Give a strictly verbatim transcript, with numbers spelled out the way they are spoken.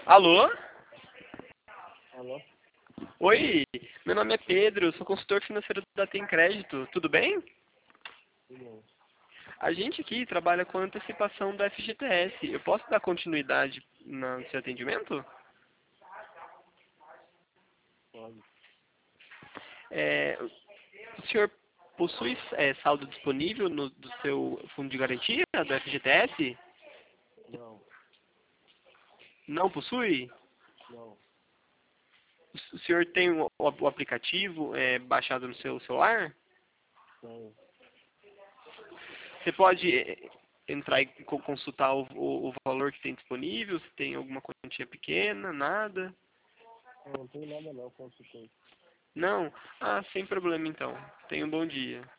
Alô? Alô? Oi, meu nome é Pedro, sou consultor financeiro da Tem Crédito, tudo bem? Tudo bem. A gente aqui trabalha com antecipação do F G T S. Eu posso dar continuidade no seu atendimento? Pode. É, o senhor possui é, saldo disponível no do seu fundo de garantia do F G T S? Não, Não possui? não. O o senhor tem o, o aplicativo é, baixado no seu celular? Tenho. Você pode é, entrar e co- consultar o, o, o valor que tem disponível, se tem alguma quantia pequena, nada? Eu não tenho nada não, consultei. Não? Ah, sem problema então. Tenha um bom dia.